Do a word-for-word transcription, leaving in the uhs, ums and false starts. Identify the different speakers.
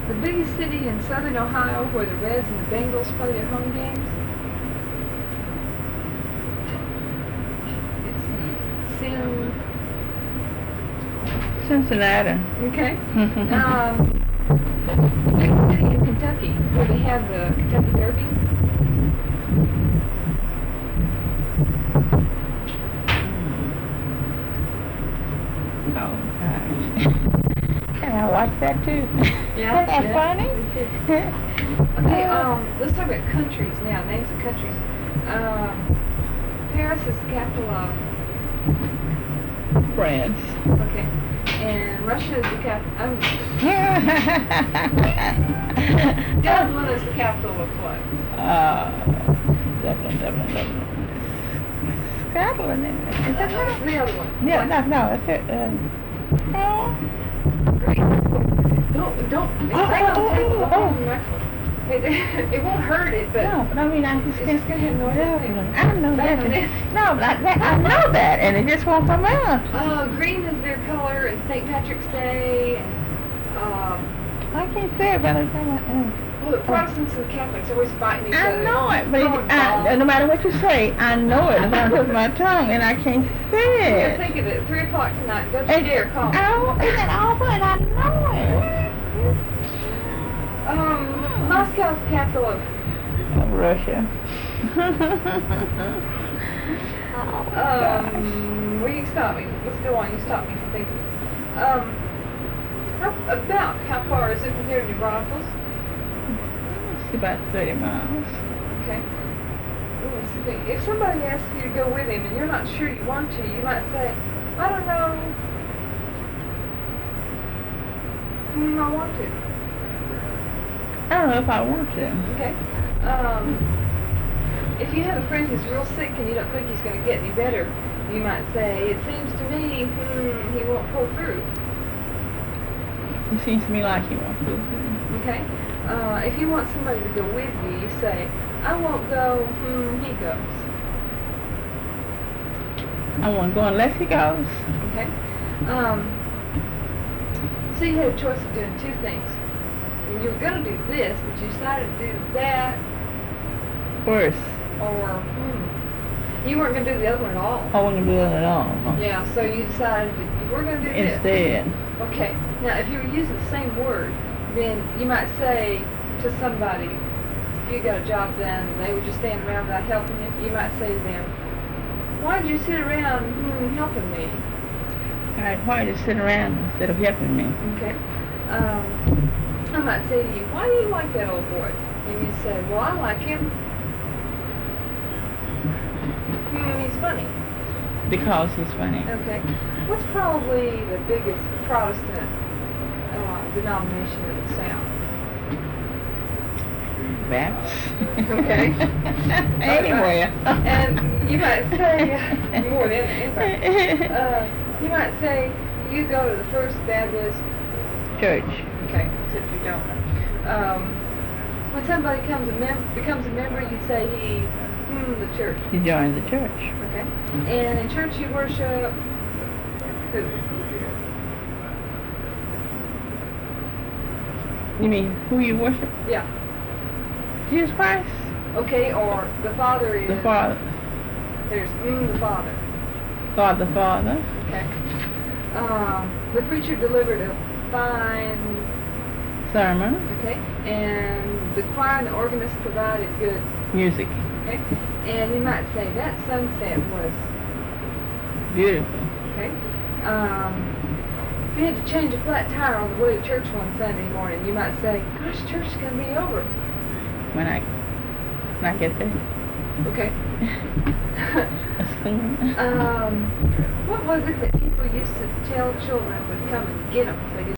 Speaker 1: the biggest city in southern Ohio where the Reds and the Bengals play their home games? It's Sin.
Speaker 2: Cincinnati.
Speaker 1: Okay. um, the biggest city in Kentucky where they have the Kentucky Derby?
Speaker 2: Oh gosh. And I watched that too.
Speaker 1: Yeah.
Speaker 2: Isn't that
Speaker 1: yeah,
Speaker 2: funny?
Speaker 1: me too. Okay, um, let's talk about countries now, names of countries. Um, Paris is the capital of,
Speaker 2: France.
Speaker 1: okay, and Russia is the capital, um, Dublin is the capital of what?
Speaker 2: uh, Dublin, Dublin, Dublin. Scotland, isn't it? Is that
Speaker 1: Uh, what's
Speaker 2: right?
Speaker 1: the other one?
Speaker 2: Yeah,
Speaker 1: What?
Speaker 2: no, no, it's it. Uh, oh.
Speaker 1: Great. Don't, don't, it's
Speaker 2: Oh,
Speaker 1: right on
Speaker 2: oh,
Speaker 1: the table,
Speaker 2: oh,
Speaker 1: don't
Speaker 2: oh.
Speaker 1: hold the microphone. It, it won't hurt it, but
Speaker 2: No, but I mean, I just
Speaker 1: it's
Speaker 2: can't.
Speaker 1: just gonna have noise.
Speaker 2: Dublin. I know
Speaker 1: Bad
Speaker 2: that.
Speaker 1: on this.
Speaker 2: No, but I, that, I know that, and it just won't come out.
Speaker 1: Uh, green is their color, and Saint Patrick's Day, and, um,
Speaker 2: I can't say it, but I'm trying to.
Speaker 1: well, the Protestants and Catholics always fighting each
Speaker 2: I
Speaker 1: other.
Speaker 2: know it, but it,
Speaker 1: Throwing
Speaker 2: I,
Speaker 1: balls.
Speaker 2: no matter what you say, I know it. It's on the tip of my tongue, and I can't say
Speaker 1: Yeah,
Speaker 2: it.
Speaker 1: think of it. Three o'clock tonight. Don't you
Speaker 2: And-
Speaker 1: dare call me.
Speaker 2: Oh, isn't it awful? And I know it.
Speaker 1: Um, Moscow's the capital of.
Speaker 2: Russia. Oh, gosh.
Speaker 1: Um, well, you stop me. Let's go on. You stop me from thinking. Um, how, about how far is it from here to New Braunfels?
Speaker 2: It's about thirty miles.
Speaker 1: Okay. Ooh, let's see, think. If somebody asks you to go with him and you're not sure you want to, you might say, I don't know. Hmm, I want to.
Speaker 2: I don't know if I want to.
Speaker 1: Okay. Um, if you have a friend who's real sick and you don't think he's going to get any better, you might say, it seems to me, hmm, he won't pull through.
Speaker 2: It seems to me like he wants to.
Speaker 1: Okay? Uh, if you want somebody to go with you, you say, I won't go, hmm, he goes.
Speaker 2: I won't go unless he goes.
Speaker 1: Okay? Um, so you had a choice of doing two things. You were going to do this, but you decided to do that,
Speaker 2: Worse.
Speaker 1: or, hmm, you weren't going to do the other one at all.
Speaker 2: I wouldn't do it at all. Huh?
Speaker 1: Yeah, so you decided that you were going to do this.
Speaker 2: Instead.
Speaker 1: Okay. Now, if you were using the same word, then you might say to somebody, if you got a job done and they were just standing around without helping you, you might say to them, why did you sit around hmm, helping me?
Speaker 2: All right, why are you sitting around instead of helping me?
Speaker 1: Okay. Um, I might say to you, why do you like that old boy? And you say, well, I like him. Hmm, he's funny.
Speaker 2: Because he's funny.
Speaker 1: Okay. What's probably the biggest Protestant uh, denomination in the South?
Speaker 2: Baptist.
Speaker 1: Okay.
Speaker 2: Anywhere.
Speaker 1: And you might say, more than anybody, uh, you might say, you go to the First Baptist
Speaker 2: Church.
Speaker 1: Okay, except you don't. Um, when somebody comes a mem- becomes a member, you say he, hmm, the church.
Speaker 2: He joined the church.
Speaker 1: Okay. And in church you worship who?
Speaker 2: You mean who you worship?
Speaker 1: Yeah.
Speaker 2: Jesus Christ.
Speaker 1: Okay, or the Father is.
Speaker 2: The Father.
Speaker 1: There's mm, the Father.
Speaker 2: God the Father.
Speaker 1: Okay. Um, the preacher delivered a fine.
Speaker 2: Sermon.
Speaker 1: Okay. And the choir and the organist provided good.
Speaker 2: Music.
Speaker 1: Okay. And you might say that sunset was.
Speaker 2: Beautiful.
Speaker 1: Okay. Um, if you had to change a flat tire on the way to church one Sunday morning, you might say, gosh, church is going to be over.
Speaker 2: When I, when I get there.
Speaker 1: Okay.
Speaker 2: Soon.
Speaker 1: um, what was it that people used to tell children would come and get them if they didn't